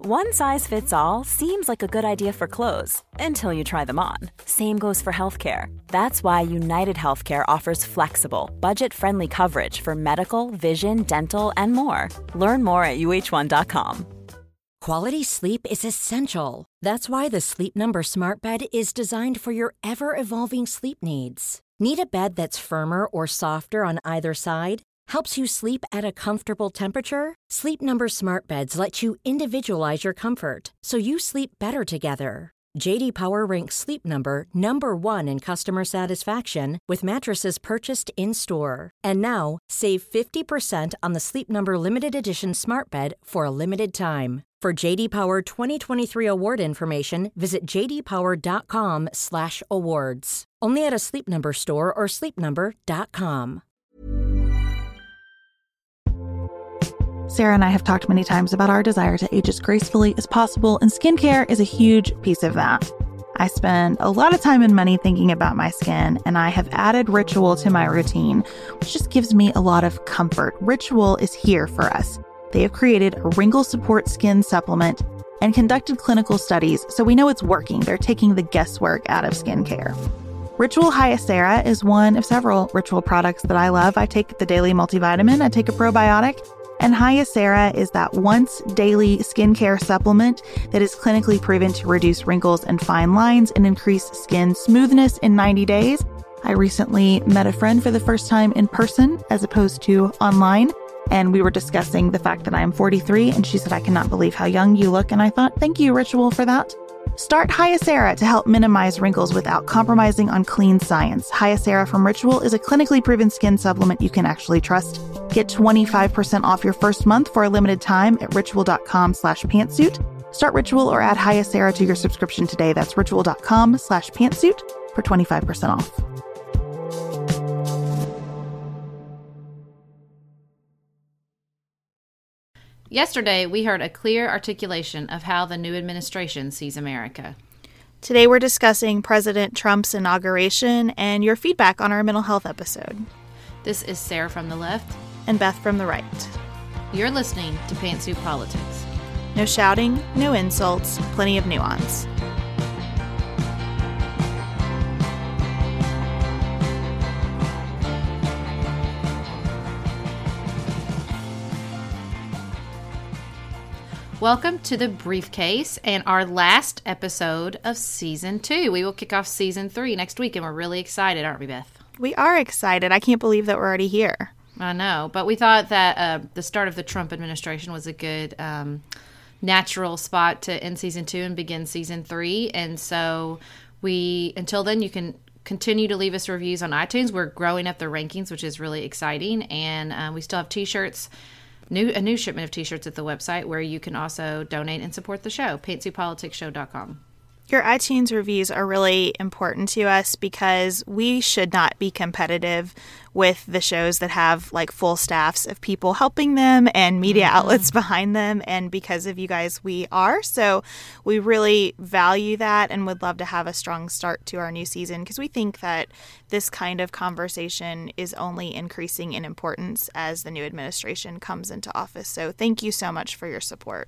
One size fits all seems like a good idea for clothes until you try them on. Same goes for healthcare. That's why United Healthcare offers flexible, budget-friendly coverage for medical, vision, dental, and more. Learn more at uh1.com. Quality sleep is essential. That's why the Sleep Number Smart Bed is designed for your ever-evolving sleep needs. Need a bed that's firmer or softer on either side? Helps you sleep at a comfortable temperature? Sleep Number Smart Beds let you individualize your comfort, so you sleep better together. J.D. Power ranks Sleep Number number 1 in customer satisfaction with mattresses purchased in-store. And now, save 50% on the Sleep Number Limited Edition Smart Bed for a limited time. For J.D. Power 2023 award information, visit jdpower.com/awards. Only at a Sleep Number store or sleepnumber.com. Sarah and I have talked many times about our desire to age as gracefully as possible, and skincare is a huge piece of that. I spend a lot of time and money thinking about my skin, and I have added Ritual to my routine, which just gives me a lot of comfort. Ritual is here for us. They have created a wrinkle support skin supplement and conducted clinical studies, so we know it's working. They're taking the guesswork out of skincare. Ritual Hyacera is one of several Ritual products that I love. I take the daily multivitamin, I take a probiotic, and Hyacera is that once daily skincare supplement that is clinically proven to reduce wrinkles and fine lines and increase skin smoothness in 90 days. I recently met a friend for the first time in person as opposed to online, and we were discussing the fact that I am 43, and she said, "I cannot believe how young you look." And I thought, thank you, Ritual, for that. Start Hyacera to help minimize wrinkles without compromising on clean science. Hyacera from Ritual is a clinically proven skin supplement you can actually trust. Get 25% off your first month for a limited time at ritual.com/pantsuit. Start Ritual or add Hyacera to your subscription today. That's ritual.com/pantsuit for 25% off. Yesterday, we heard a clear articulation of how the new administration sees America. Today, we're discussing President Trump's inauguration and your feedback on our mental health episode. This is Sarah from the left. And Beth from the right. You're listening to Pantsuit Politics. No shouting, no insults, plenty of nuance. Welcome to The Briefcase and our last episode of Season 2. We will kick off Season 3 next week, and we're really excited, aren't we, Beth? We are excited. I can't believe that we're already here. I know, but we thought that the start of the Trump administration was a good natural spot to end Season 2 and begin Season 3. And so until then, you can continue to leave us reviews on iTunes. We're growing up the rankings, which is really exciting. And we still have T-shirts. A new shipment of T-shirts at the website where you can also donate and support the show, pantsuitpoliticsshow.com. Your iTunes reviews are really important to us because we should not be competitive with the shows that have like full staffs of people helping them and media outlets behind them. And because of you guys, we are. So we really value that and would love to have a strong start to our new season because we think that this kind of conversation is only increasing in importance as the new administration comes into office. So thank you so much for your support.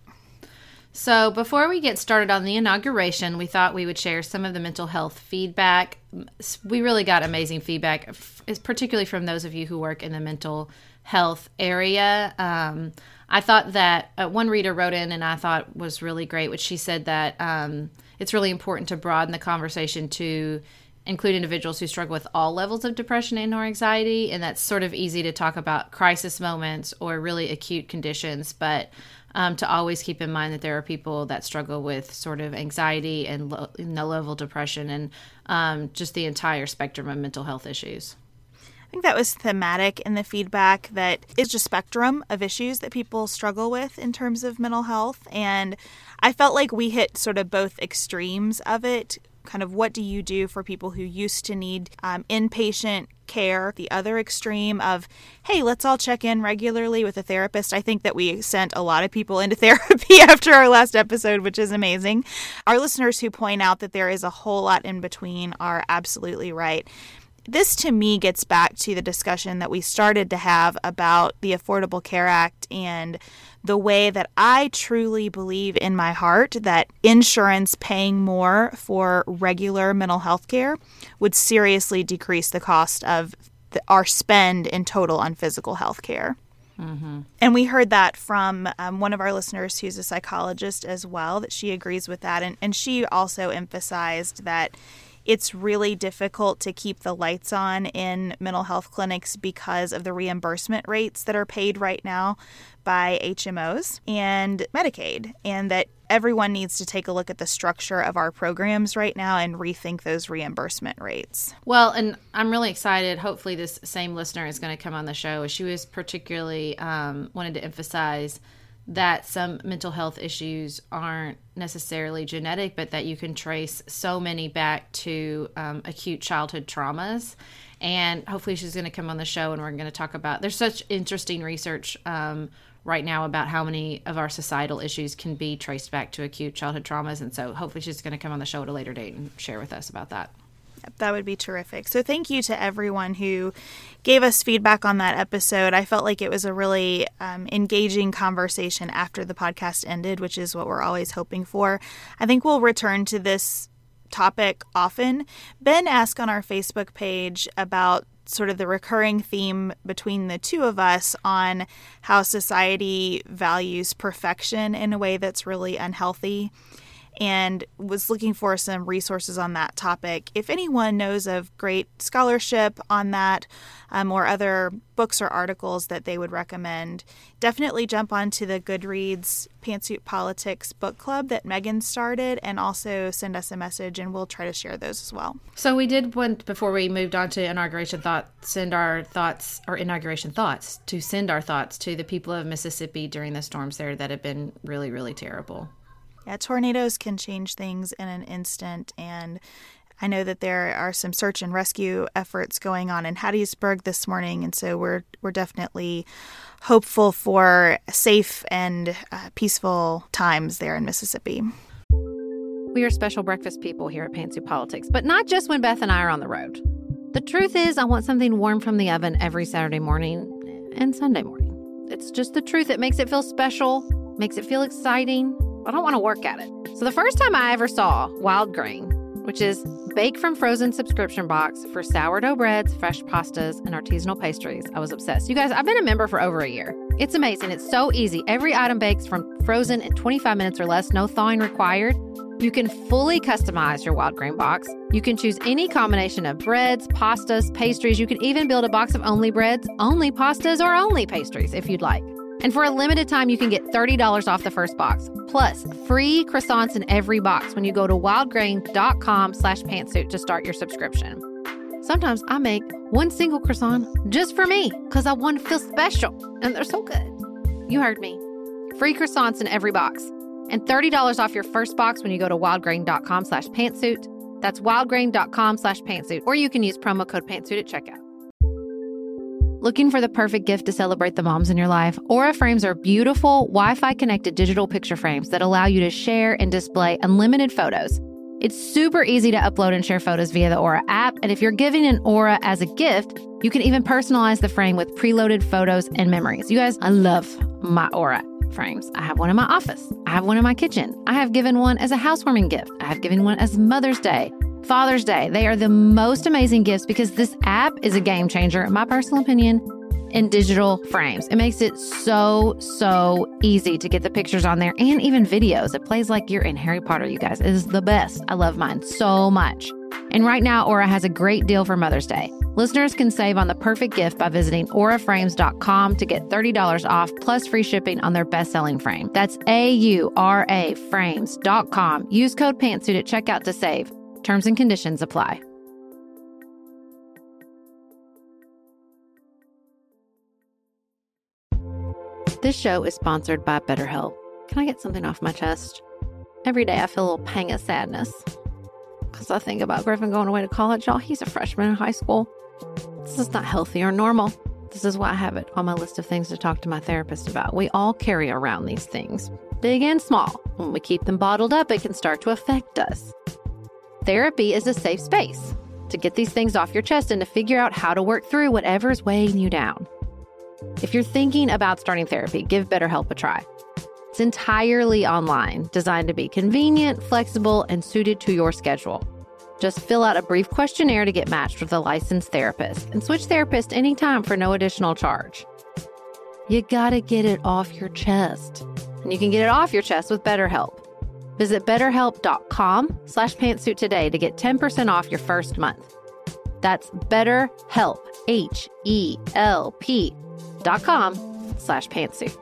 So before we get started on the inauguration, we thought we would share some of the mental health feedback. We really got amazing feedback, particularly from those of you who work in the mental health area. I thought that one reader wrote in and I thought was really great, which she said that it's really important to broaden the conversation to include individuals who struggle with all levels of depression and or anxiety. And that's sort of easy to talk about crisis moments or really acute conditions, but to always keep in mind that there are people that struggle with sort of anxiety and low-level depression and just the entire spectrum of mental health issues. I think that was thematic in the feedback that it's a spectrum of issues that people struggle with in terms of mental health. And I felt like we hit sort of both extremes of it. Kind of what do you do for people who used to need inpatient care? The other extreme of, hey, let's all check in regularly with a therapist. I think that we sent a lot of people into therapy after our last episode, which is amazing. Our listeners who point out that there is a whole lot in between are absolutely right. this to me gets back to the discussion that we started to have about the Affordable Care Act and the way that I truly believe in my heart that insurance paying more for regular mental health care would seriously decrease the cost of our spend in total on physical health care. Mm-hmm. And we heard that from one of our listeners who's a psychologist as well, that she agrees with that. And she also emphasized that it's really difficult to keep the lights on in mental health clinics because of the reimbursement rates that are paid right now by HMOs and Medicaid, and that everyone needs to take a look at the structure of our programs right now and rethink those reimbursement rates. Well, and I'm really excited. Hopefully this same listener is going to come on the show. She was particularly wanted to emphasize that some mental health issues aren't necessarily genetic, but that you can trace so many back to acute childhood traumas. And hopefully she's going to come on the show and we're going to talk about, there's such interesting research right now about how many of our societal issues can be traced back to acute childhood traumas. And so hopefully she's going to come on the show at a later date and share with us about that. That would be terrific. So thank you to everyone who gave us feedback on that episode. I felt like it was a really engaging conversation after the podcast ended, which is what we're always hoping for. I think we'll return to this topic often. Ben asked on our Facebook page about sort of the recurring theme between the two of us on how society values perfection in a way that's really unhealthy, and was looking for some resources on that topic. If anyone knows of great scholarship on that or other books or articles that they would recommend, definitely jump onto the Goodreads Pantsuit Politics book club that Megan started, and also send us a message and we'll try to share those as well. So we did want, before we moved on to inauguration thoughts, send our thoughts to the people of Mississippi during the storms there that have been really, really terrible. Yeah, tornadoes can change things in an instant, and I know that there are some search and rescue efforts going on in Hattiesburg this morning, and so we're definitely hopeful for safe and peaceful times there in Mississippi. We are special breakfast people here at Pantsuit Politics, but not just when Beth and I are on the road. The truth is, I want something warm from the oven every Saturday morning and Sunday morning. It's just the truth. It makes it feel special, makes it feel exciting. I don't want to work at it. So the first time I ever saw Wild Grain, which is bake from frozen subscription box for sourdough breads, fresh pastas, and artisanal pastries, I was obsessed. You guys, I've been a member for over a year. It's amazing. It's so easy. Every item bakes from frozen in 25 minutes or less, no thawing required. You can fully customize your Wild Grain box. You can choose any combination of breads, pastas, pastries. You can even build a box of only breads, only pastas, or only pastries if you'd like. And for a limited time, you can get $30 off the first box, plus free croissants in every box when you go to wildgrain.com/pantsuit to start your subscription. Sometimes I make one single croissant just for me because I want to feel special, and they're so good. You heard me. Free croissants in every box, and $30 off your first box when you go to wildgrain.com/pantsuit. That's wildgrain.com/pantsuit, or you can use promo code pantsuit at checkout. Looking for the perfect gift to celebrate the moms in your life? Aura frames are beautiful, Wi-Fi connected digital picture frames that allow you to share and display unlimited photos. It's super easy to upload and share photos via the Aura app, and if you're giving an Aura as a gift, you can even personalize the frame with preloaded photos and memories. You guys, I love my Aura frames. I have one in my office. I have one in my kitchen. I have given one as a housewarming gift. I have given one as Mother's Day, Father's Day. They are the most amazing gifts because this app is a game changer, in my personal opinion, in digital frames. It makes it so easy to get the pictures on there and even videos. It plays like you're in Harry Potter, you guys. It is the best. I love mine so much. And right now, Aura has a great deal for Mother's Day. Listeners can save on the perfect gift by visiting auraframes.com to get $30 off plus free shipping on their best-selling frame. That's AURA frames.com. Use code PANTSUIT at checkout to save. Terms and conditions apply. This show is sponsored by BetterHelp. Can I get something off my chest? Every day I feel a little pang of sadness because I think about Griffin going away to college. Y'all, he's a freshman in high school. This is not healthy or normal. This is why I have it on my list of things to talk to my therapist about. We all carry around these things, big and small. When we keep them bottled up, it can start to affect us. Therapy is a safe space to get these things off your chest and to figure out how to work through whatever's weighing you down. If you're thinking about starting therapy, give BetterHelp a try. It's entirely online, designed to be convenient, flexible, and suited to your schedule. Just fill out a brief questionnaire to get matched with a licensed therapist and switch therapists anytime for no additional charge. You gotta get it off your chest. And you can get it off your chest with BetterHelp. Visit betterhelp.com/pantsuit today to get 10% off your first month. That's BetterHelp, HELP.com/pantsuit.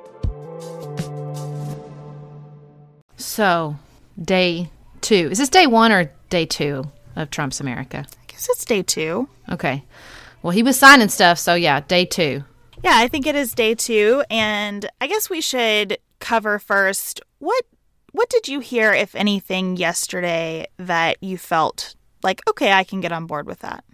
So, day 2. Is this day 1 or day 2 of Trump's America? I guess it's day 2. Okay. Well, he was signing stuff, so yeah, day 2. Yeah, I think it is day 2, and I guess we should cover first what did you hear, if anything, yesterday that you felt like, okay, I can get on board with that?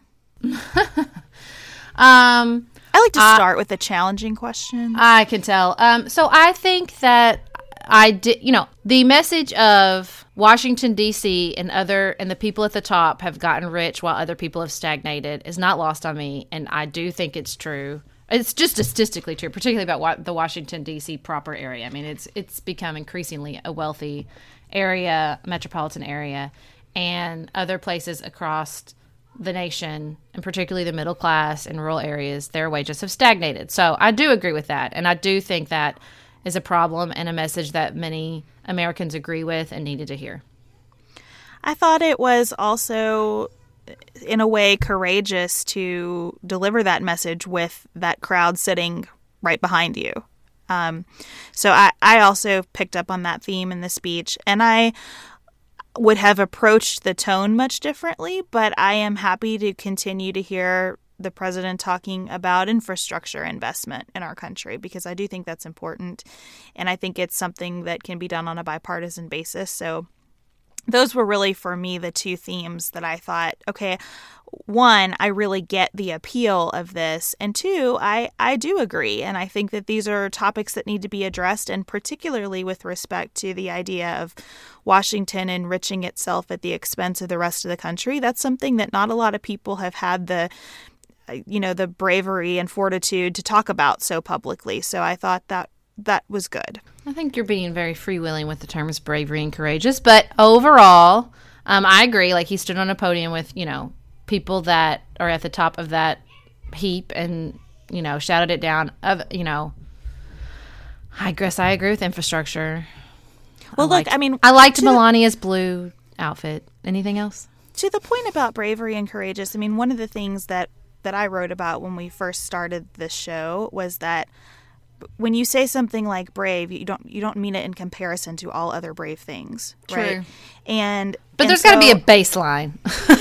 I like to start with a challenging question. I can tell. So I think that I did, the message of Washington, D.C. and the people at the top have gotten rich while other people have stagnated is not lost on me. And I do think it's true. It's just statistically true, particularly about the Washington, D.C. proper area. I mean, it's become increasingly a wealthy area, metropolitan area, and other places across the nation, and particularly the middle class in rural areas, their wages have stagnated. So I do agree with that. And I do think that is a problem and a message that many Americans agree with and needed to hear. I thought it was also, in a way, courageous to deliver that message with that crowd sitting right behind you. So I also picked up on that theme in the speech, and I would have approached the tone much differently, but I am happy to continue to hear the president talking about infrastructure investment in our country, because I do think that's important, and I think it's something that can be done on a bipartisan basis. So those were really, for me, the two themes that I thought, okay, one, I really get the appeal of this, and two, I do agree, and I think that these are topics that need to be addressed, and particularly with respect to the idea of Washington enriching itself at the expense of the rest of the country. That's something that not a lot of people have had the bravery and fortitude to talk about so publicly. So I thought that was good. I think you're being very freewheeling with the terms bravery and courageous, but overall, I agree. Like, he stood on a podium with, people that are at the top of that heap and, shouted it down. I guess I agree with infrastructure. Well, I liked Melania's blue outfit. Anything else? To the point about bravery and courageous, one of the things that I wrote about when we first started this show was that when you say something like brave, you don't mean it in comparison to all other brave things, right? True. But there's got to be a baseline.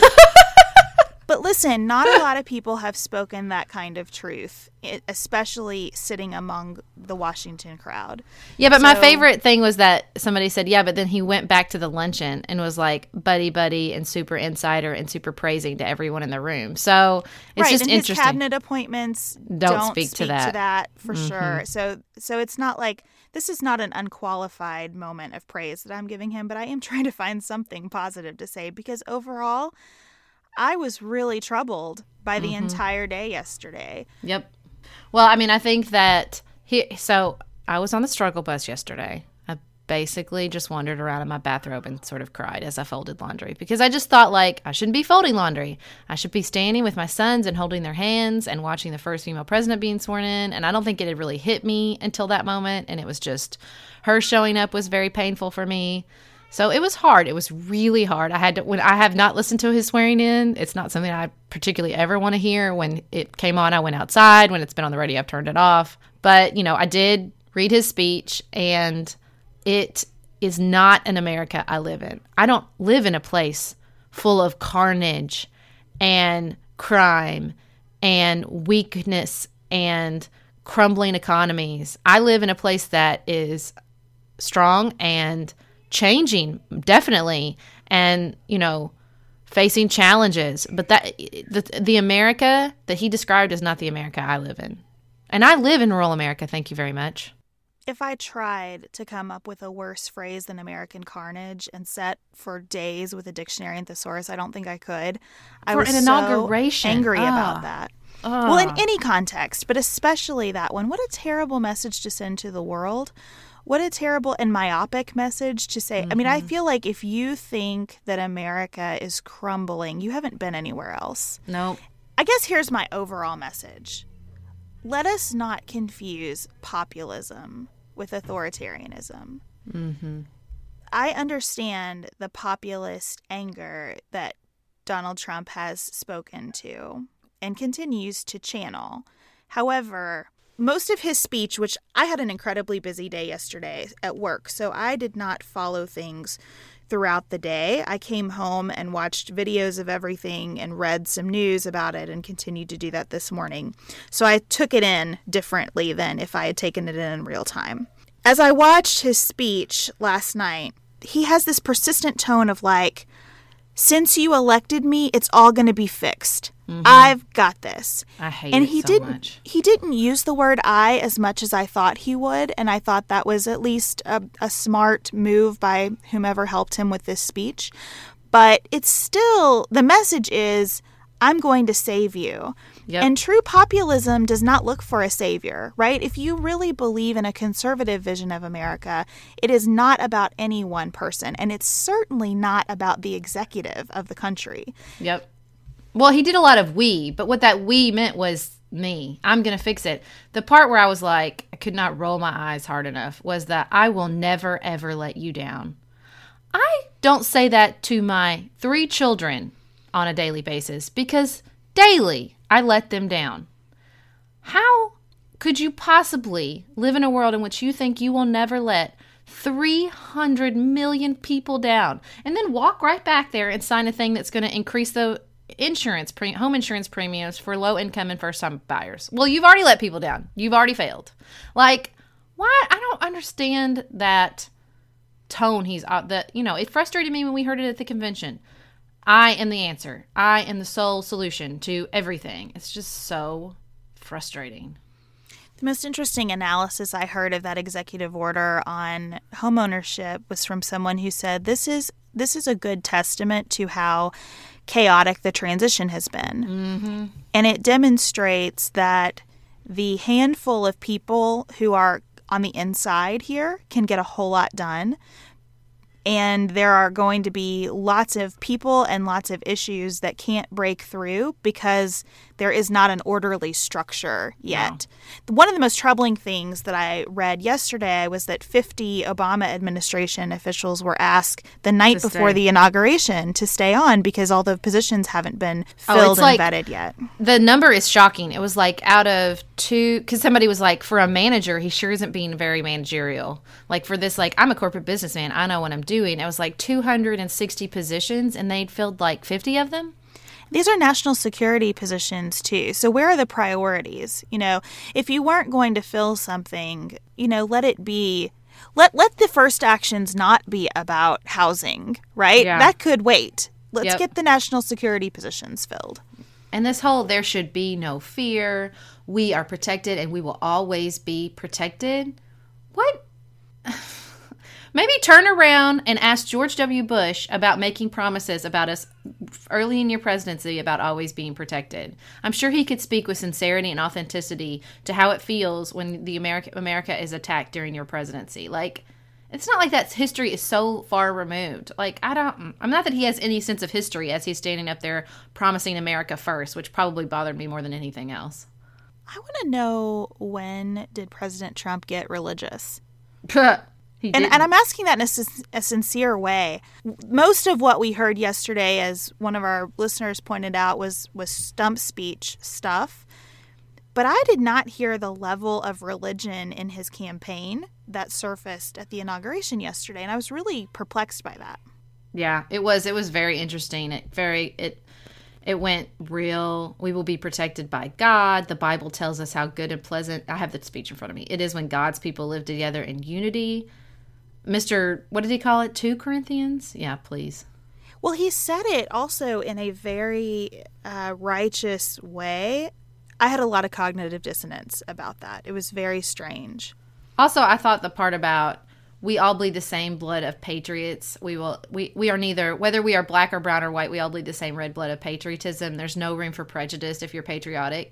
But listen, not a lot of people have spoken that kind of truth, especially sitting among the Washington crowd. Yeah, but my favorite thing was that somebody said, yeah, but then he went back to the luncheon and was like buddy and super insider and super praising to everyone in the room. So it's just and interesting. His cabinet appointments don't speak to that for sure. So it's not like, this is not an unqualified moment of praise that I'm giving him, but I am trying to find something positive to say, because overall, I was really troubled by the entire day yesterday. Yep. Well, I think that so I was on the struggle bus yesterday. I basically just wandered around in my bathrobe and sort of cried as I folded laundry, because I just thought, I shouldn't be folding laundry. I should be standing with my sons and holding their hands and watching the first female president being sworn in. And I don't think it had really hit me until that moment. And it was just, her showing up was very painful for me. So it was hard. It was really hard. When I have not listened to his swearing in, it's not something I particularly ever want to hear. When it came on, I went outside. When it's been on the radio, I've turned it off. But, I did read his speech, and it is not an America I live in. I don't live in a place full of carnage and crime and weakness and crumbling economies. I live in a place that is strong and changing, definitely, and facing challenges, but that the America that he described is not the America I live in, and I live in rural America. Thank you very much. If I tried to come up with a worse phrase than American carnage and sat for days with a dictionary and thesaurus, I don't think I could. I was an inauguration. So angry about that. Well, in any context, but especially that one. What a terrible message to send to the world. What a terrible and myopic message to say. I mean, I feel like if you think that America is crumbling, you haven't been anywhere else. Nope. I guess here's my overall message. Let us not confuse populism with authoritarianism. Mm-hmm. I understand the populist anger that Donald Trump has spoken to and continues to channel. However, most of his speech, which I had an incredibly busy day yesterday at work, so I did not follow things throughout the day. I came home and watched videos of everything and read some news about it and continued to do that this morning. So I took it in differently than if I had taken it in real time. As I watched his speech last night, he has this persistent tone of like, since you elected me, it's all going to be fixed. Mm-hmm. I've got this. I hate and it he so didn't, much. He didn't use the word I as much as I thought he would, and I thought that was at least a smart move by whomever helped him with this speech. But it's still, the message is, I'm going to save you. Yep. And true populism does not look for a savior, right? If you really believe in a conservative vision of America, it is not about any one person, and it's certainly not about the executive of the country. Yep. Well, he did a lot of we, but what that we meant was me. I'm going to fix it. The part where I was like, I could not roll my eyes hard enough was that I will never, ever let you down. I don't say that to my 3 children on a daily basis because daily I let them down. How could you possibly live in a world in which you think you will never let 300 million people down and then walk right back there and sign a thing that's going to increase the home insurance premiums for low-income and first-time buyers? Well, you've already let people down. You've already failed. Like, why? I don't understand that tone it frustrated me when we heard it at the convention. I am the answer. I am the sole solution to everything. It's just so frustrating. The most interesting analysis I heard of that executive order on homeownership was from someone who said this is a good testament to how chaotic the transition has been. Mm-hmm. And it demonstrates that the handful of people who are on the inside here can get a whole lot done. And there are going to be lots of people and lots of issues that can't break through because there is not an orderly structure yet. Yeah. One of the most troubling things that I read yesterday was that 50 Obama administration officials were asked the night before the inauguration to stay on because all the positions haven't been filled and vetted yet. The number is shocking. It was like out of 2, because somebody was like, for a manager, he sure isn't being very managerial. Like for this, like, I'm a corporate businessman. I know what I'm doing. It was like 260 positions, and they'd filled like 50 of them. These are national security positions, too. So where are the priorities? If you weren't going to fill something, let it be. Let the first actions not be about housing, right? Yeah. That could wait. Let's get the national security positions filled. And this whole there should be no fear. We are protected and we will always be protected. What? Maybe turn around and ask George W. Bush about making promises about us early in your presidency about always being protected. I'm sure he could speak with sincerity and authenticity to how it feels when the America is attacked during your presidency. Like, it's not like that history is so far removed. Like, I'm not that he has any sense of history as he's standing up there promising America first, which probably bothered me more than anything else. I want to know, when did President Trump get religious? And I'm asking that in a sincere way. Most of what we heard yesterday, as one of our listeners pointed out, was stump speech stuff. But I did not hear the level of religion in his campaign that surfaced at the inauguration yesterday, and I was really perplexed by that. Yeah, it was very interesting. It went real. We will be protected by God. The Bible tells us how good and pleasant. I have the speech in front of me. It is when God's people live together in unity. What did he call it? 2 Corinthians? Yeah, please. Well, he said it also in a very righteous way. I had a lot of cognitive dissonance about that. It was very strange. Also, I thought the part about we all bleed the same blood of patriots. We are neither, whether we are black or brown or white, we all bleed the same red blood of patriotism. There's no room for prejudice if you're patriotic.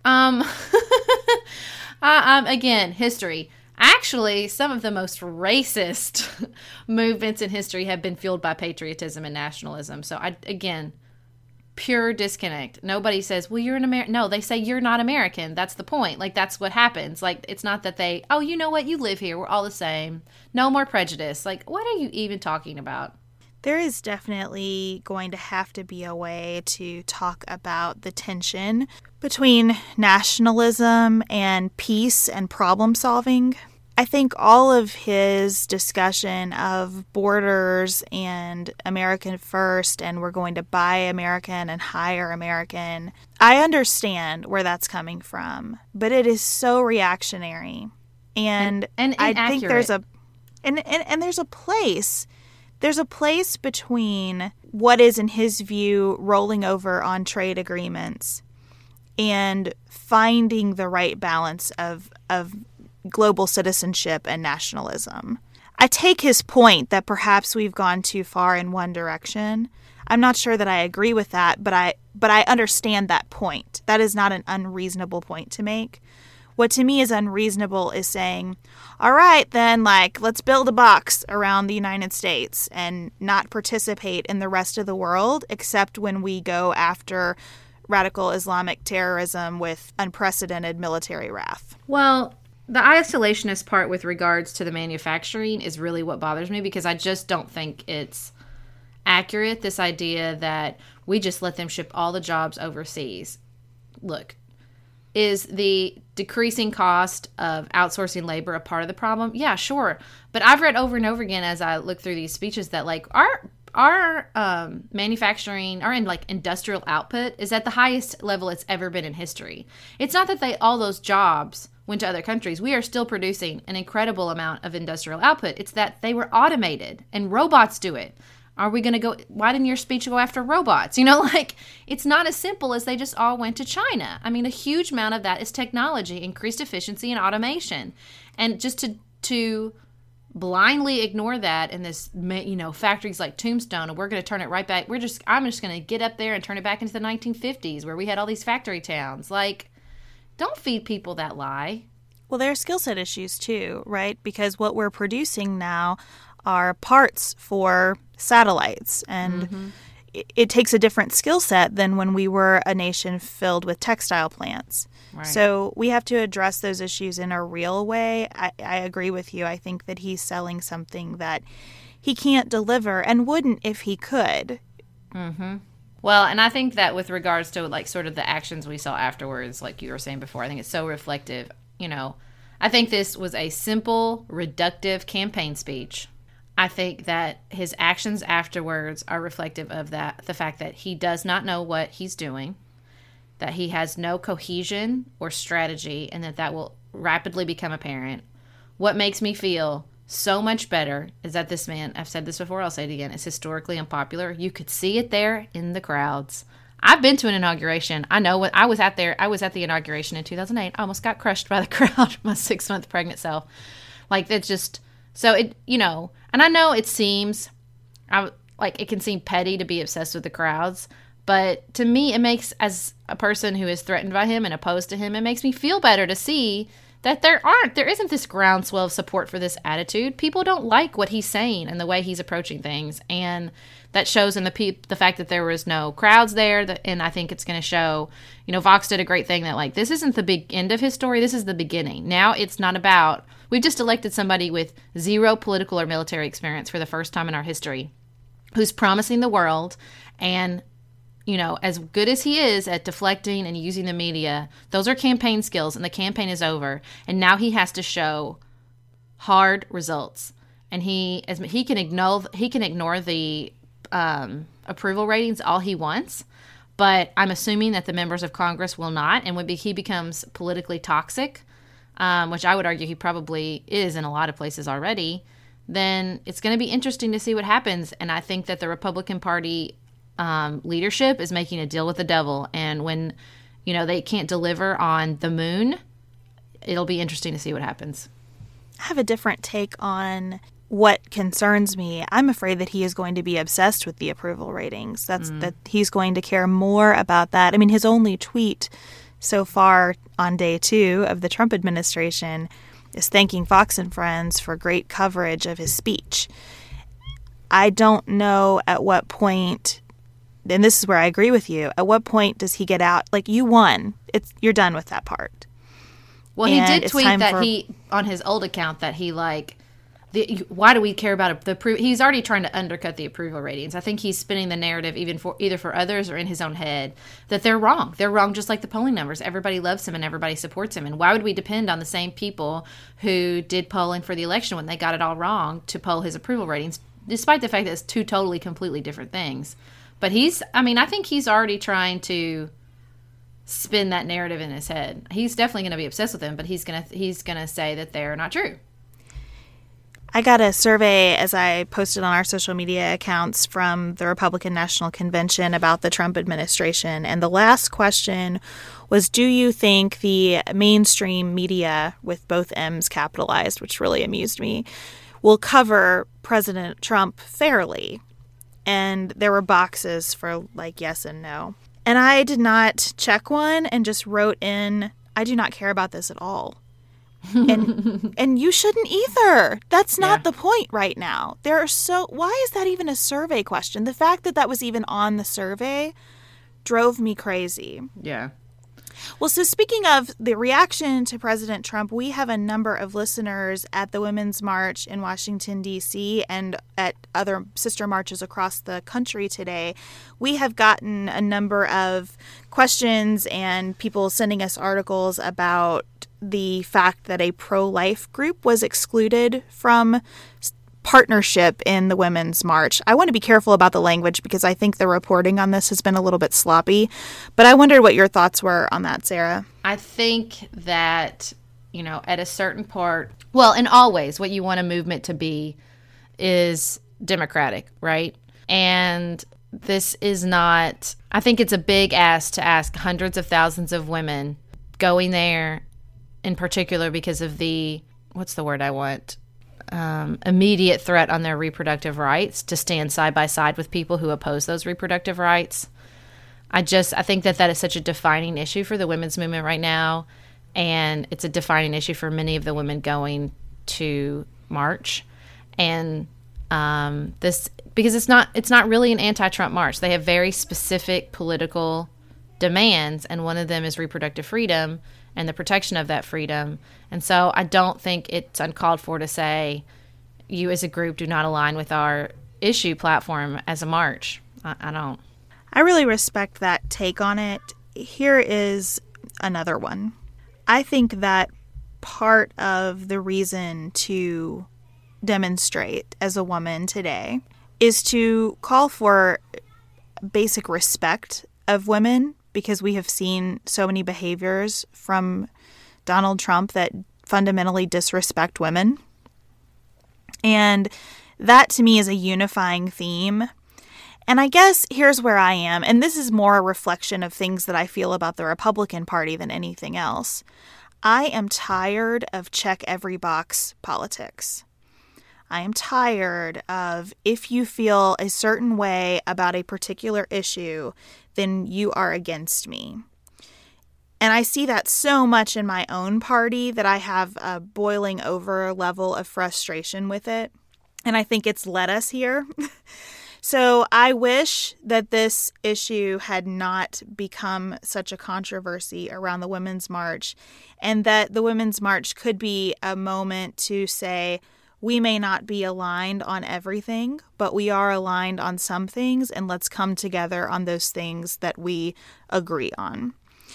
Again, history. Actually, some of the most racist movements in history have been fueled by patriotism and nationalism. So, again, pure disconnect. Nobody says, well, you're an American. No, they say you're not American. That's the point. Like, that's what happens. Like, it's not that they, oh, you know what? You live here. We're all the same. No more prejudice. Like, what are you even talking about? There is definitely going to have to be a way to talk about the tension between nationalism and peace and problem solving. I think all of his discussion of borders and American first and we're going to buy American and hire American, I understand where that's coming from, but it is so reactionary. And I think there's a there's a place between what is, in his view, rolling over on trade agreements and finding the right balance of global citizenship and nationalism. I take his point that perhaps we've gone too far in one direction. I'm not sure that I agree with that, but I understand that point. That is not an unreasonable point to make. What to me is unreasonable is saying, all right, then, let's build a box around the United States and not participate in the rest of the world except when we go after radical Islamic terrorism with unprecedented military wrath. Well, the isolationist part with regards to the manufacturing is really what bothers me, because I just don't think it's accurate, this idea that we just let them ship all the jobs overseas. Look, is the decreasing cost of outsourcing labor a part of the problem? Yeah, sure. But I've read over and over again as I look through these speeches that our manufacturing, our industrial output is at the highest level it's ever been in history. It's not that all those jobs went to other countries. We are still producing an incredible amount of industrial output. It's that they were automated and robots do it. Are we going to go, why didn't your speech go after robots? It's not as simple as they just all went to China. I mean, a huge amount of that is technology, increased efficiency, and automation. And just to blindly ignore that in this, factories like Tombstone, and we're going to turn it right back. I'm just going to get up there and turn it back into the 1950s where we had all these factory towns. Don't feed people that lie. Well, there are skill set issues too, right? Because what we're producing now are parts for satellites, and it takes a different skill set than when we were a nation filled with textile plants. Right. So we have to address those issues in a real way. I agree with you. I think that he's selling something that he can't deliver and wouldn't if he could. Mm-hmm. Well, and I think that with regards to sort of the actions we saw afterwards, like you were saying before, I think it's so reflective. I think this was a simple, reductive campaign speech. I think that his actions afterwards are reflective of the fact that he does not know what he's doing, that he has no cohesion or strategy, and that will rapidly become apparent. What makes me feel so much better is that this man, I've said this before, I'll say it again, is historically unpopular. You could see it there in the crowds. I've been to an inauguration. I know what I was at there. I was at the inauguration in 2008. I almost got crushed by the crowd, my 6-month pregnant self. That's just, so it, and I know it seems, it can seem petty to be obsessed with the crowds, but to me, it makes, as a person who is threatened by him and opposed to him, it makes me feel better to see that there isn't this groundswell of support for this attitude. People don't like what he's saying and the way he's approaching things, and that shows in the fact that there was no crowds there, and I think it's going to show, Vox did a great thing that, this isn't the big end of his story, this is the beginning. Now it's not about, we've just elected somebody with zero political or military experience for the first time in our history, who's promising the world, and as good as he is at deflecting and using the media, those are campaign skills, and the campaign is over. And now he has to show hard results. And he can ignore the approval ratings all he wants, but I'm assuming that the members of Congress will not. And when he becomes politically toxic, which I would argue he probably is in a lot of places already, then it's going to be interesting to see what happens. And I think that the Republican Party leadership is making a deal with the devil, and when they can't deliver on the moon, it'll be interesting to see what happens. I have a different take on what concerns me. I'm afraid that he is going to be obsessed with the approval ratings. That he's going to care more about that. I mean, his only tweet so far on day 2 of the Trump administration is thanking Fox and Friends for great coverage of his speech. I don't know at what point, and this is where I agree with you, at what point does he get out? Like, you won. You're done with that part. Well, he did tweet that he, on his old account, that he why do we care about he's already trying to undercut the approval ratings. I think he's spinning the narrative either for others or in his own head that they're wrong. They're wrong just like the polling numbers. Everybody loves him and everybody supports him. And why would we depend on the same people who did polling for the election when they got it all wrong to poll his approval ratings, despite the fact that it's two totally, completely different things. But I think he's already trying to spin that narrative in his head. He's definitely going to be obsessed with them, but he's going to say that they're not true. I got a survey, as I posted on our social media accounts, from the Republican National Convention about the Trump administration. And the last question was, do you think the mainstream media, with both M's capitalized, which really amused me, will cover President Trump fairly? And there were boxes for yes and no. And I did not check one and just wrote in, I do not care about this at all. And you shouldn't either. That's not the point right now. Why is that even a survey question? The fact that was even on the survey drove me crazy. Yeah. Well, so speaking of the reaction to President Trump, we have a number of listeners at the Women's March in Washington, D.C., and at other sister marches across the country today. We have gotten a number of questions and people sending us articles about the fact that a pro-life group was excluded from partnership in the Women's March. I want to be careful about the language because I think the reporting on this has been a little bit sloppy, but I wondered what your thoughts were on that, Sarah. I think that, at a certain part, well, in all ways, what you want a movement to be is democratic, right? And this is not, I think it's a big ask to ask hundreds of thousands of women going there, in particular because of the, what's the word I want? Immediate threat on their reproductive rights, to stand side by side with people who oppose those reproductive rights. I think that is such a defining issue for the women's movement right now, and it's a defining issue for many of the women going to march. And this, because it's not really an anti-Trump march. They have very specific political demands, and one of them is reproductive freedom and the protection of that freedom. And so I don't think it's uncalled for to say, you as a group do not align with our issue platform as a march. I don't. I really respect that take on it. Here is another one. I think that part of the reason to demonstrate as a woman today is to call for basic respect of women, because we have seen so many behaviors from Donald Trump that fundamentally disrespect women. And that to me is a unifying theme. And I guess here's where I am, and this is more a reflection of things that I feel about the Republican Party than anything else. I am tired of check every box politics. I am tired of, if you feel a certain way about a particular issue, then you are against me. And I see that so much in my own party that I have a boiling over level of frustration with it. And I think it's led us here. So I wish that this issue had not become such a controversy around the Women's March, and that the Women's March could be a moment to say, we may not be aligned on everything, but we are aligned on some things, and let's come together on those things that we agree on.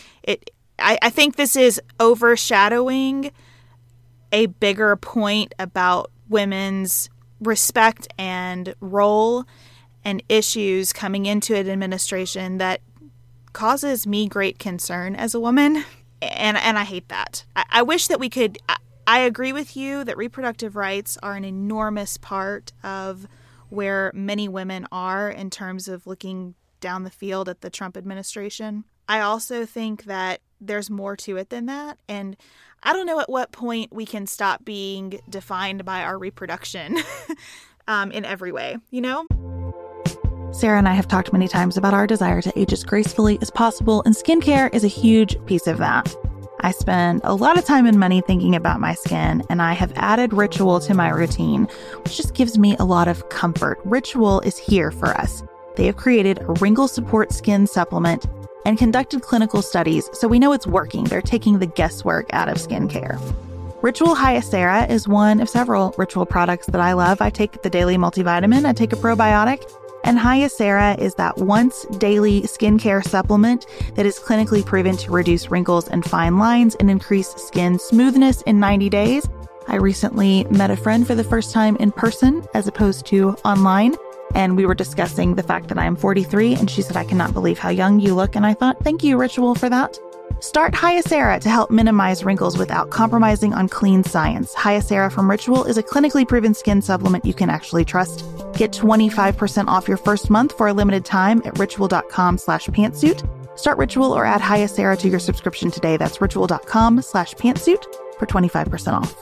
I think this is overshadowing a bigger point about women's respect and role and issues coming into an administration that causes me great concern as a woman, and I hate that. I wish that we could... I agree with you that reproductive rights are an enormous part of where many women are in terms of looking down the field at the Trump administration. I also think that there's more to it than that. And I don't know at what point we can stop being defined by our reproduction in every way, you know? Sarah and I have talked many times about our desire to age as gracefully as possible, and skincare is a huge piece of that. I spend a lot of time and money thinking about my skin, and I have added Ritual to my routine, which just gives me a lot of comfort. Ritual is here for us. They have created a wrinkle support skin supplement and conducted clinical studies, so we know it's working. They're taking the guesswork out of skincare. Ritual Hyacera is one of several Ritual products that I love. I take the daily multivitamin, I take a probiotic, and Hyacera is that once daily skincare supplement that is clinically proven to reduce wrinkles and fine lines and increase skin smoothness in 90 days. I recently met a friend for the first time in person as opposed to online, and we were discussing the fact that I am 43, and she said, "I cannot believe how young you look." And I thought, thank you, Ritual, for that. Start Hyacera to help minimize wrinkles without compromising on clean science. Hyacera from Ritual is a clinically proven skin supplement you can actually trust. Get 25% off your first month for a limited time at ritual.com/pantsuit. Start Ritual or add Hyacera to your subscription today. That's ritual.com/pantsuit for 25% off.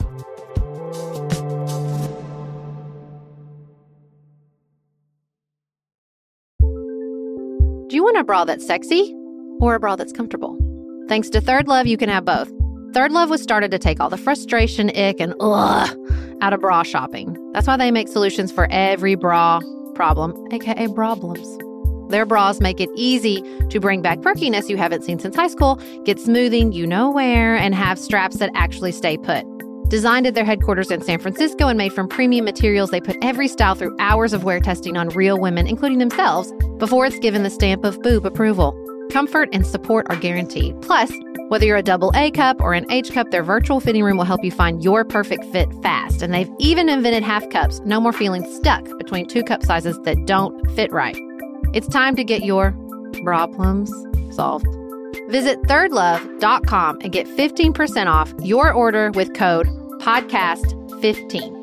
Do you want a bra that's sexy or a bra that's comfortable? Thanks to Third Love, you can have both. Third Love was started to take all the frustration, ick, and out of bra shopping. That's why they make solutions for every bra problem, aka problems. Their bras make it easy to bring back perkiness you haven't seen since high school, get smoothing you know where, and have straps that actually stay put. Designed at their headquarters in San Francisco and made from premium materials, they put every style through hours of wear testing on real women, including themselves, before it's given the stamp of boob approval. Comfort and support are guaranteed. Plus, whether you're a double A cup or an H cup, their virtual fitting room will help you find your perfect fit fast. And they've even invented half cups. No more feeling stuck between two cup sizes that don't fit right. It's time to get your problems solved. Visit thirdlove.com and get 15% off your order with code podcast15.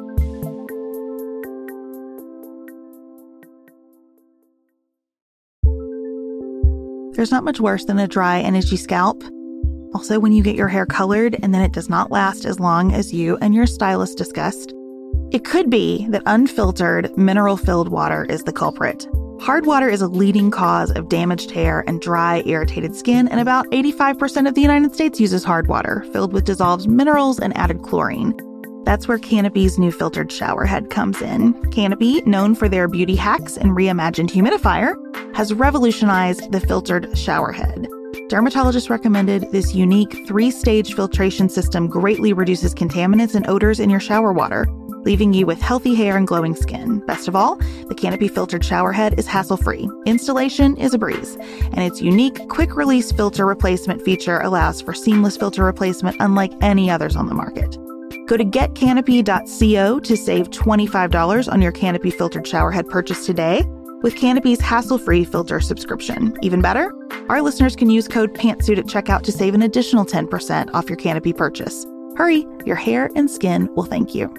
There's not much worse than a dry and itchy scalp. Also, when you get your hair colored and then it does not last as long as you and your stylist discussed. It could be that unfiltered, mineral-filled water is the culprit. Hard water is a leading cause of damaged hair and dry, irritated skin, and about 85% of the United States uses hard water, filled with dissolved minerals and added chlorine. That's where Canopy's new filtered shower head comes in. Canopy, known for their beauty hacks and reimagined humidifier, has revolutionized the filtered shower head. Dermatologists recommended this unique 3-stage filtration system greatly reduces contaminants and odors in your shower water, leaving you with healthy hair and glowing skin. Best of all, the Canopy filtered shower head is hassle-free. Installation is a breeze, and its unique quick-release filter replacement feature allows for seamless filter replacement unlike any others on the market. Go to getcanopy.co to save $25 on your Canopy filtered shower head purchase today with Canopy's hassle-free filter subscription. Even better, our listeners can use code PANTSUIT at checkout to save an additional 10% off your Canopy purchase. Hurry, your hair and skin will thank you.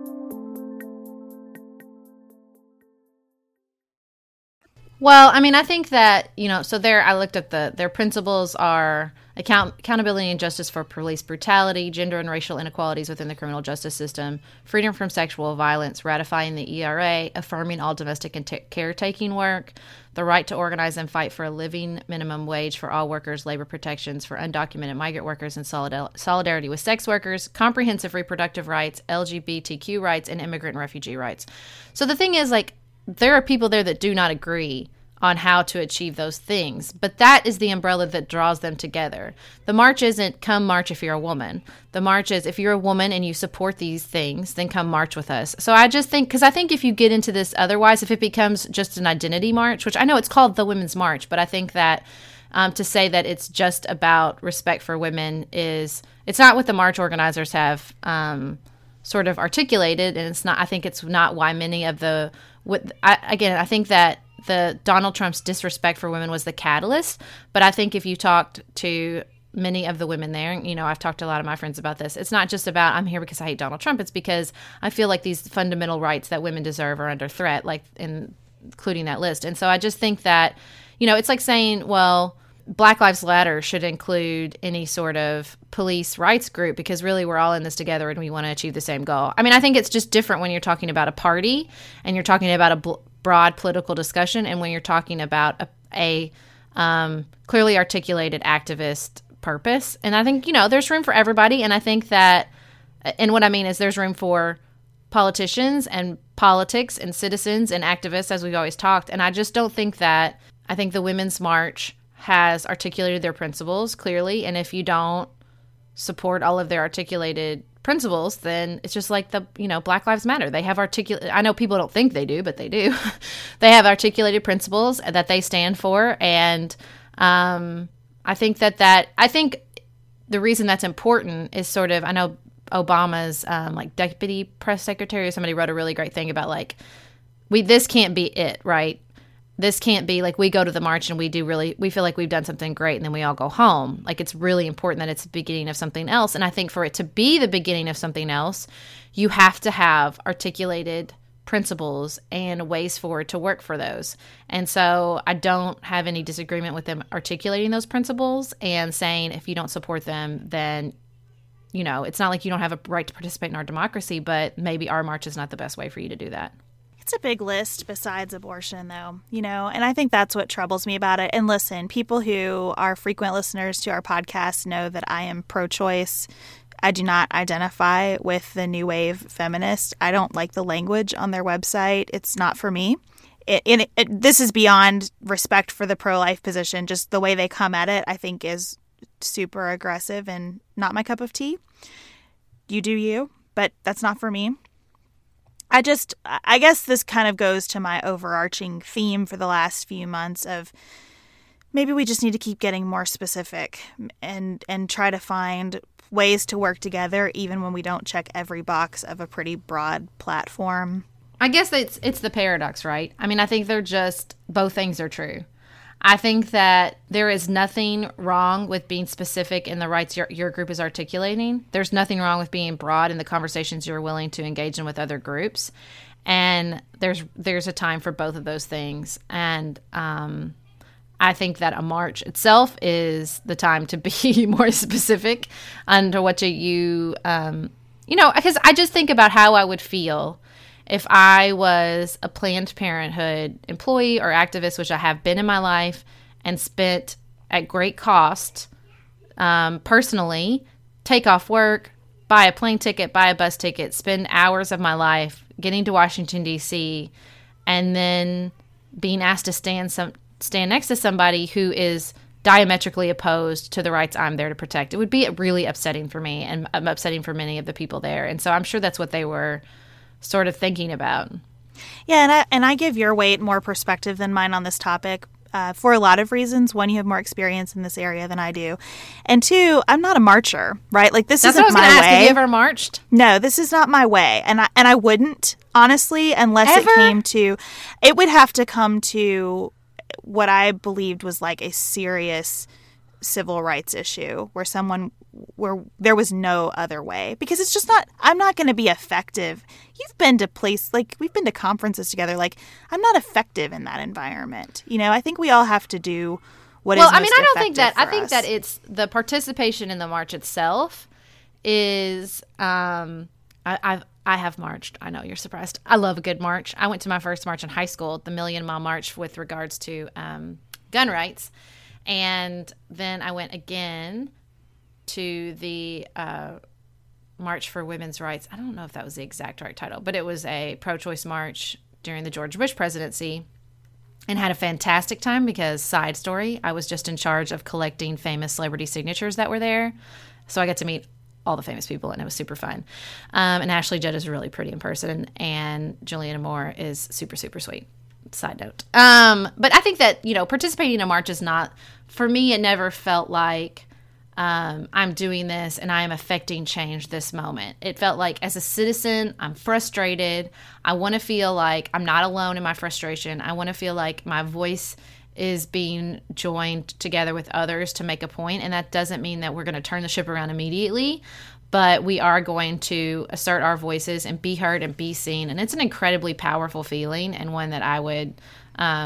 Well, I mean, I think that, so I looked at their principles are accountability and justice for police brutality, gender and racial inequalities within the criminal justice system, freedom from sexual violence, ratifying the ERA, affirming all domestic and caretaking work, the right to organize and fight for a living minimum wage for all workers, labor protections for undocumented migrant workers, and solidarity with sex workers, comprehensive reproductive rights, LGBTQ rights, and immigrant and refugee rights. So the thing is, there are people there that do not agree on how to achieve those things, but that is the umbrella that draws them together. The march isn't come march if you're a woman. The march is if you're a woman and you support these things, then come march with us. So I just think, because I think if you get into this otherwise, if it becomes just an identity march, which I know it's called the Women's March, but I think that to say that it's just about respect for women it's not what the march organizers have sort of articulated, and it's not. I think it's not why many of I think that the Donald Trump's disrespect for women was the catalyst. But I think if you talked to many of the women there, I've talked to a lot of my friends about this. It's not just about I'm here because I hate Donald Trump. It's because I feel like these fundamental rights that women deserve are under threat, including that list. And so I just think that, it's like saying, well, Black Lives Matter should include any sort of police rights group, because really we're all in this together and we want to achieve the same goal. I mean, I think it's just different when you're talking about a party and you're talking about a broad political discussion, and when you're talking about a clearly articulated activist purpose. And I think, there's room for everybody. And I think that, and what I mean is there's room for politicians and politics and citizens and activists, as we've always talked. And I just don't think that, I think the Women's March has articulated their principles clearly. And if you don't support all of their articulated principles, then it's just like the, Black Lives Matter. They have I know people don't think they do, but they do. They have articulated principles that they stand for. And I think I think the reason that's important is sort of, I know Obama's deputy press secretary or somebody wrote a really great thing about this can't be it, right? This can't be we go to the march and we feel like we've done something great and then we all go home. It's really important that it's the beginning of something else. And I think for it to be the beginning of something else, you have to have articulated principles and ways forward to work for those. And so I don't have any disagreement with them articulating those principles and saying, if you don't support them, then, it's not like you don't have a right to participate in our democracy, but maybe our march is not the best way for you to do that. It's a big list besides abortion, though, and I think that's what troubles me about it. And listen, people who are frequent listeners to our podcast know that I am pro-choice. I do not identify with the new wave feminist. I don't like the language on their website. It's not for me. This is beyond respect for the pro-life position. Just the way they come at it, I think, is super aggressive and not my cup of tea. You do you, but that's not for me. I guess this kind of goes to my overarching theme for the last few months of maybe we just need to keep getting more specific and try to find ways to work together even when we don't check every box of a pretty broad platform. I guess it's the paradox, right? I mean, I think they're just, both things are true. I think that there is nothing wrong with being specific in the rights your group is articulating. There's nothing wrong with being broad in the conversations you're willing to engage in with other groups. And there's a time for both of those things. And I think that a march itself is the time to be more specific under what because I just think about how I would feel if I was a Planned Parenthood employee or activist, which I have been in my life, and spent at great cost personally, take off work, buy a plane ticket, buy a bus ticket, spend hours of my life getting to Washington, D.C., and then being asked to stand next to somebody who is diametrically opposed to the rights I'm there to protect. It would be really upsetting for me and upsetting for many of the people there. And so I'm sure that's what they were sort of thinking about. Yeah, and I give your weight more perspective than mine on this topic for a lot of reasons. One, you have more experience in this area than I do. And two, I'm not a marcher, right? This isn't my way. Have you ever marched? No, this is not my way. And I wouldn't, honestly, unless it would have to come to what I believed was a serious civil rights issue where there was no other way, because it's just not, I'm not going to be effective. You've been to we've been to conferences together. I'm not effective in that environment. I think we all have to do what is most effective for us. I don't think that. I think that it's the participation in the march itself is, I have marched. I know you're surprised. I love a good march. I went to my first march in high school, the Million Mile March with regards to gun rights. And then I went again to the March for Women's Rights. I don't know if that was the exact right title, but it was a pro-choice march during the George Bush presidency, and had a fantastic time because, side story, I was just in charge of collecting famous celebrity signatures that were there. So I got to meet all the famous people, and it was super fun. And Ashley Judd is really pretty in person, and Juliana Moore is super, super sweet. Side note. But I think that, participating in a march is not, for me, it never felt like I'm doing this and I am affecting change this moment. It felt like, as a citizen, I'm frustrated. I want to feel like I'm not alone in my frustration. I want to feel like my voice is being joined together with others to make a point. And that doesn't mean that we're going to turn the ship around immediately, but we are going to assert our voices and be heard and be seen. And it's an incredibly powerful feeling, and one that I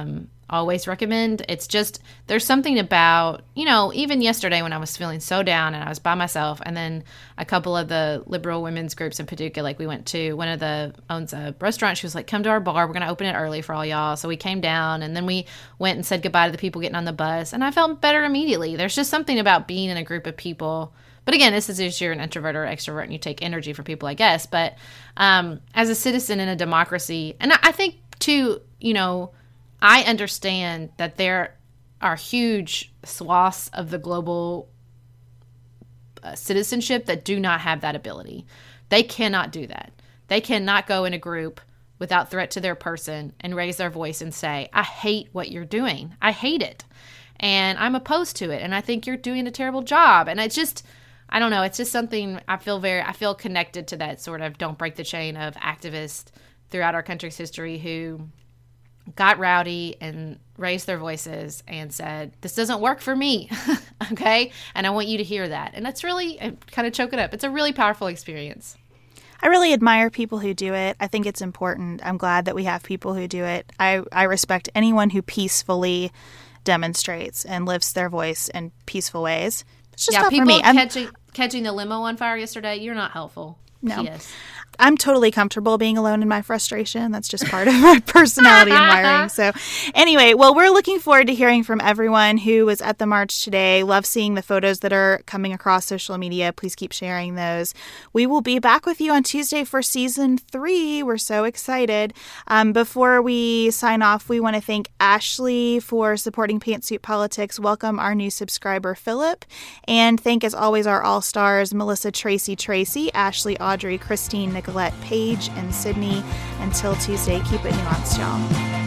always recommend. It's just, there's something about, even yesterday when I was feeling so down and I was by myself, and then a couple of the liberal women's groups in Paducah, like we went to, one of the owns a restaurant. She was like, come to our bar. We're going to open it early for all y'all. So we came down, and then we went and said goodbye to the people getting on the bus, and I felt better immediately. There's just something about being in a group of people. But again, this is if you're an introvert or extrovert and you take energy from people, I guess. But as a citizen in a democracy, and I think too, I understand that there are huge swaths of the global citizenship that do not have that ability. They cannot do that. They cannot go in a group without threat to their person and raise their voice and say, I hate what you're doing. I hate it. And I'm opposed to it. And I think you're doing a terrible job. And it's just, I don't know. It's just something I feel connected to, that sort of don't break the chain of activists throughout our country's history who got rowdy and raised their voices and said, this doesn't work for me, okay? And I want you to hear that. And that's really, I kind of choke it up. It's a really powerful experience. I really admire people who do it. I think it's important. I'm glad that we have people who do it. I respect anyone who peacefully demonstrates and lifts their voice in peaceful ways. It's just not for me. Catching the limo on fire yesterday, you're not helpful. No. Yes. I'm totally comfortable being alone in my frustration. That's just part of my personality and wiring. So anyway, well, we're looking forward to hearing from everyone who was at the march today. Love seeing the photos that are coming across social media. Please keep sharing those. We will be back with you on Tuesday for season 3. We're so excited. Before we sign off, we want to thank Ashley for supporting Pantsuit Politics. Welcome our new subscriber, Philip. And thank, as always, our all-stars, Melissa Tracy, Ashley, Audrey, Christine, Nicolette, Paige, and Sydney. Until Tuesday, keep it nuanced, y'all.